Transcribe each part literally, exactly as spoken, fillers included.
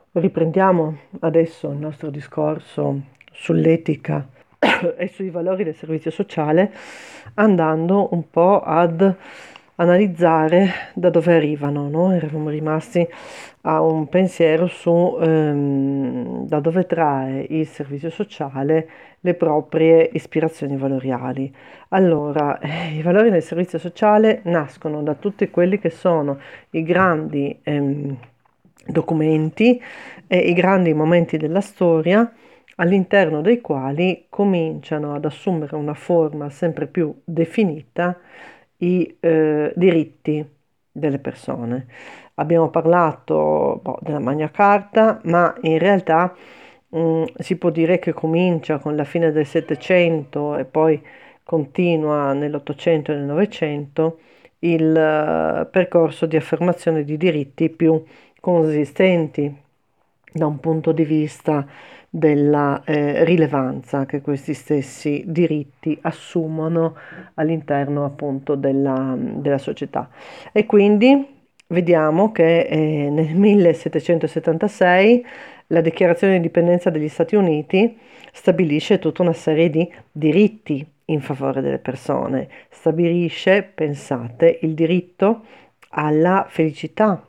Riprendiamo adesso il nostro discorso sull'etica e sui valori del servizio sociale, andando un po' ad analizzare da dove arrivano, no? Eravamo rimasti a un pensiero su ehm, da dove trae il servizio sociale le proprie ispirazioni valoriali. Allora, eh, i valori del servizio sociale nascono da tutti quelli che sono i grandi ehm, documenti e i grandi momenti della storia all'interno dei quali cominciano ad assumere una forma sempre più definita i eh, diritti delle persone. Abbiamo parlato boh, della Magna Carta, ma in realtà mh, si può dire che comincia con la fine del Settecento e poi continua nell'Ottocento e nel Novecento il eh, percorso di affermazione di diritti più consistenti da un punto di vista della eh, rilevanza che questi stessi diritti assumono all'interno appunto della, della società. E quindi vediamo che eh, nel millesettecentosettantasei la Dichiarazione di indipendenza degli Stati Uniti stabilisce tutta una serie di diritti in favore delle persone, stabilisce, pensate, il diritto alla felicità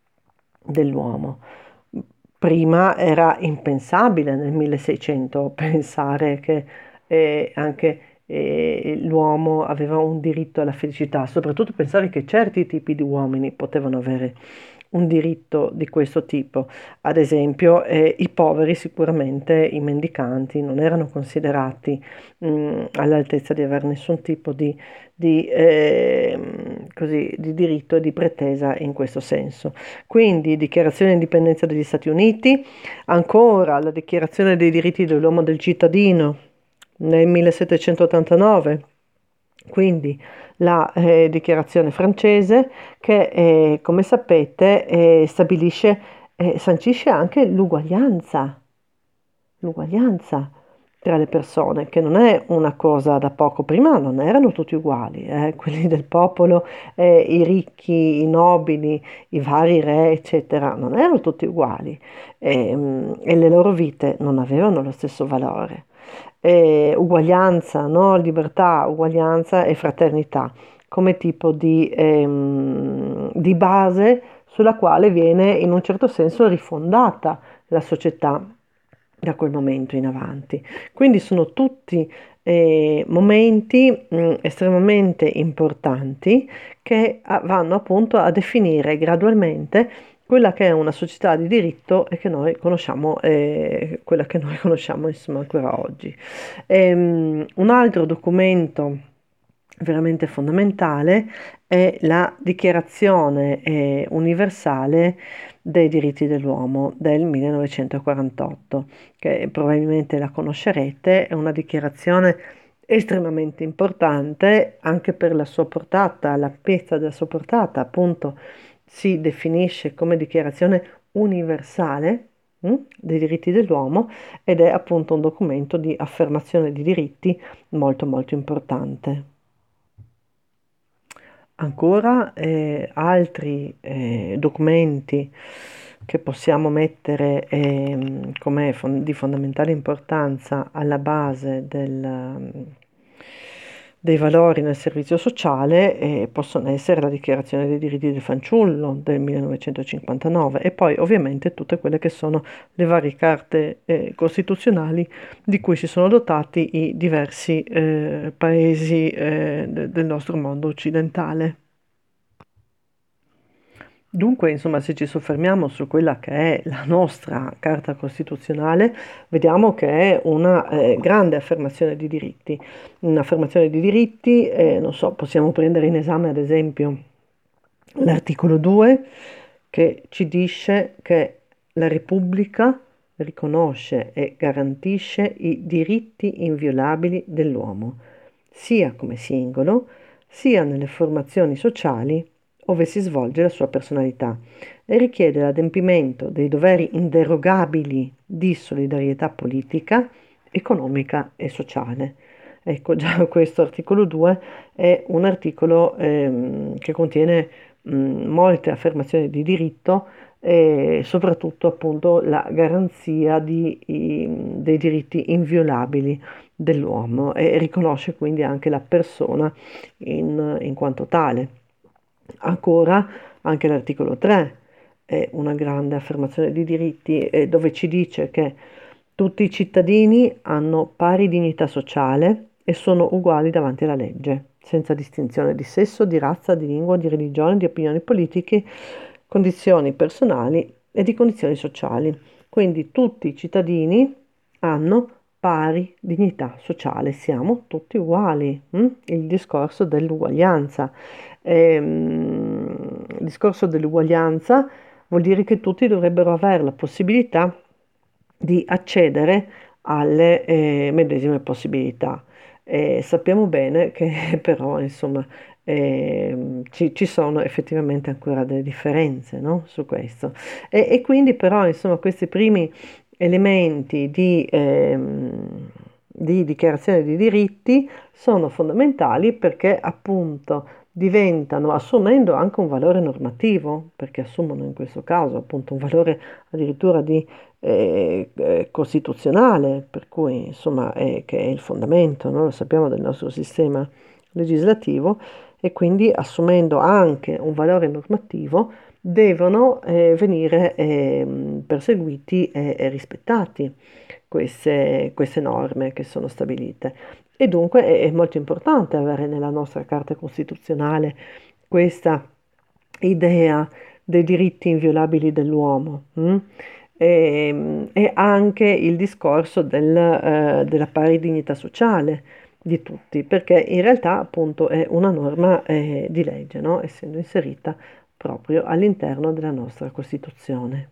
dell'uomo. Prima era impensabile nel milleseicento pensare che eh, anche eh, l'uomo aveva un diritto alla felicità, soprattutto pensare che certi tipi di uomini potevano avere un diritto di questo tipo. Ad esempio, eh, i poveri sicuramente, i mendicanti, non erano considerati mh, all'altezza di avere nessun tipo di, di, eh, così, di diritto e di pretesa in questo senso. Quindi, dichiarazione di indipendenza degli Stati Uniti, ancora la dichiarazione dei diritti dell'uomo e del cittadino nel millesettecentottantanove, quindi la eh, dichiarazione francese che, eh, come sapete, eh, stabilisce, eh, sancisce anche l'uguaglianza, l'uguaglianza tra le persone, che non è una cosa da poco. Prima non erano tutti uguali, eh, quelli del popolo, eh, i ricchi, i nobili, i vari re, eccetera, non erano tutti uguali ehm, e le loro vite non avevano lo stesso valore. Eh, uguaglianza, no? Libertà, uguaglianza e fraternità come tipo di, ehm, di base sulla quale viene in un certo senso rifondata la società da quel momento in avanti. Quindi sono tutti eh, momenti mh, estremamente importanti che ah, vanno appunto a definire gradualmente quella che è una società di diritto e che noi conosciamo, eh, quella che noi conosciamo insomma ancora oggi. Ehm, un altro documento veramente fondamentale è la Dichiarazione eh, universale dei diritti dell'uomo del millenovecentoquarantotto, che probabilmente la conoscerete, è una dichiarazione estremamente importante anche per la sua portata, l'ampiezza della sua portata, appunto si definisce come dichiarazione universale mh, dei diritti dell'uomo ed è appunto un documento di affermazione di diritti molto molto importante. Ancora eh, altri eh, documenti che possiamo mettere ehm, come fon- di fondamentale importanza alla base del, dei valori nel servizio sociale eh, possono essere la Dichiarazione dei diritti del fanciullo del millenovecentocinquantanove e poi ovviamente tutte quelle che sono le varie carte eh, costituzionali di cui si sono dotati i diversi eh, paesi eh, de- del nostro mondo occidentale. Dunque, insomma, se ci soffermiamo su quella che è la nostra Carta Costituzionale, vediamo che è una eh, grande affermazione di diritti. Un'affermazione di diritti, eh, non so, possiamo prendere in esame ad esempio l'articolo due che ci dice che la Repubblica riconosce e garantisce i diritti inviolabili dell'uomo, sia come singolo, sia nelle formazioni sociali ove si svolge la sua personalità e richiede l'adempimento dei doveri inderogabili di solidarietà politica, economica e sociale. Ecco, già questo articolo due è un articolo ehm, che contiene mh, molte affermazioni di diritto e soprattutto appunto la garanzia di, i- dei diritti inviolabili dell'uomo e riconosce quindi anche la persona in, in quanto tale. Ancora, anche l'articolo tre è una grande affermazione di diritti eh, dove ci dice che tutti i cittadini hanno pari dignità sociale e sono uguali davanti alla legge, senza distinzione di sesso, di razza, di lingua, di religione, di opinioni politiche, condizioni personali e di condizioni sociali. Quindi tutti i cittadini hanno pari dignità sociale, siamo tutti uguali. hm? Il discorso dell'uguaglianza. Ehm, il discorso dell'uguaglianza vuol dire che tutti dovrebbero avere la possibilità di accedere alle eh, medesime possibilità. Eh, sappiamo bene che però, insomma, ehm, ci, ci sono effettivamente ancora delle differenze, no? Su questo. E, e quindi però, insomma, questi primi elementi di, ehm, di dichiarazione di diritti sono fondamentali perché appunto diventano, assumendo anche un valore normativo, perché assumono in questo caso appunto un valore addirittura di eh, eh, costituzionale, per cui insomma è, che è il fondamento, no? Lo sappiamo, del nostro sistema legislativo, e quindi assumendo anche un valore normativo devono eh, venire ehm, perseguiti e, e rispettati queste, queste norme che sono stabilite. E dunque è, è molto importante avere nella nostra Carta Costituzionale questa idea dei diritti inviolabili dell'uomo. hm? E, e anche il discorso del, eh, della pari dignità sociale di tutti, perché in realtà appunto è una norma eh, di legge, no? Essendo inserita proprio all'interno della nostra Costituzione.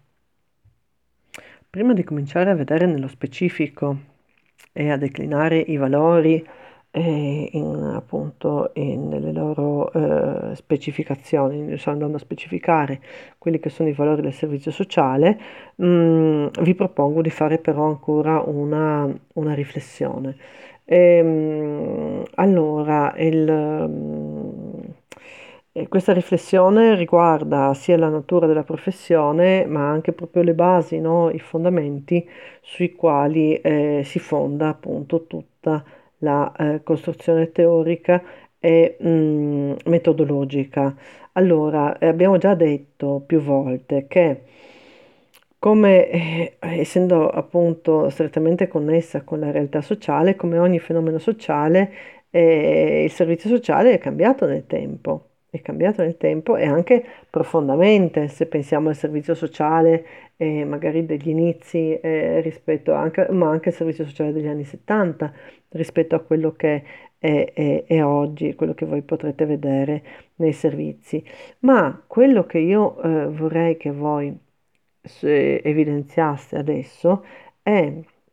Prima di cominciare a vedere nello specifico e a declinare i valori eh, in, appunto in- nelle loro eh, specificazioni, sto andando a specificare quelli che sono i valori del servizio sociale, mh, vi propongo di fare però ancora una, una riflessione. Ehm, allora, il, mm, e questa riflessione riguarda sia la natura della professione, ma anche proprio le basi, no? I fondamenti sui quali eh, si fonda appunto tutta la eh, costruzione teorica e mh, metodologica. Allora, eh, abbiamo già detto più volte che come, eh, essendo appunto strettamente connessa con la realtà sociale, come ogni fenomeno sociale, eh, il servizio sociale è cambiato nel tempo, è cambiato nel tempo e anche profondamente, se pensiamo al servizio sociale, eh, magari degli inizi, eh, rispetto anche, ma anche al servizio sociale degli anni settanta, rispetto a quello che è, è- è oggi, quello che voi potrete vedere nei servizi. Ma quello che io eh, vorrei che voi se evidenziaste adesso è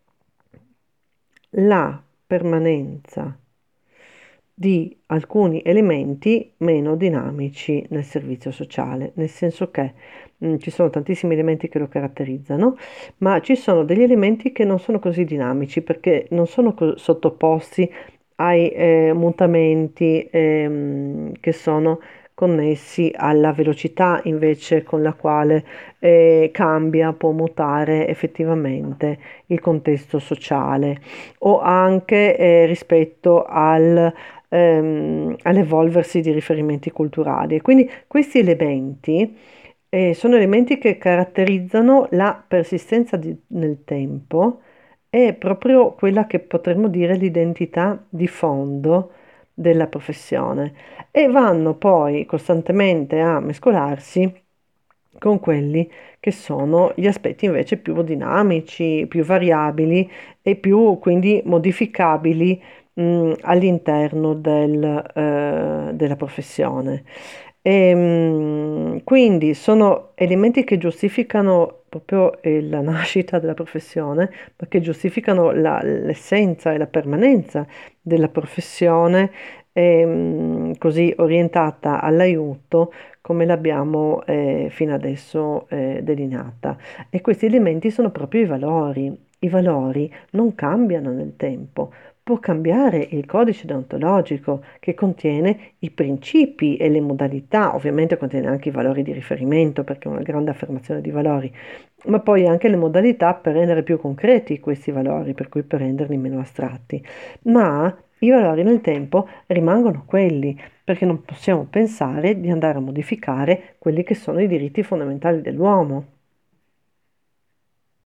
la permanenza di alcuni elementi meno dinamici nel servizio sociale, nel senso che mh, ci sono tantissimi elementi che lo caratterizzano, ma ci sono degli elementi che non sono così dinamici perché non sono co- sottoposti ai eh, mutamenti ehm, che sono connessi alla velocità invece con la quale eh, cambia, può mutare effettivamente il contesto sociale o anche eh, rispetto al, ehm, all'evolversi di riferimenti culturali. E quindi questi elementi eh, sono elementi che caratterizzano la persistenza di- nel tempo, è proprio quella che potremmo dire l'identità di fondo della professione e vanno poi costantemente a mescolarsi con quelli che sono gli aspetti invece più dinamici, più variabili e più quindi modificabili mh, all'interno del, eh, della professione. E, mh, quindi sono elementi che giustificano proprio eh, la nascita della professione, ma che giustificano la- l'essenza e la permanenza della professione, ehm, così orientata all'aiuto come l'abbiamo eh, fino adesso eh, delineata. E questi elementi sono proprio i valori. I valori non cambiano nel tempo, può cambiare il codice deontologico che contiene i principi e le modalità, ovviamente contiene anche i valori di riferimento perché è una grande affermazione di valori, ma poi anche le modalità per rendere più concreti questi valori, per cui per renderli meno astratti. Ma i valori nel tempo rimangono quelli, perché non possiamo pensare di andare a modificare quelli che sono i diritti fondamentali dell'uomo.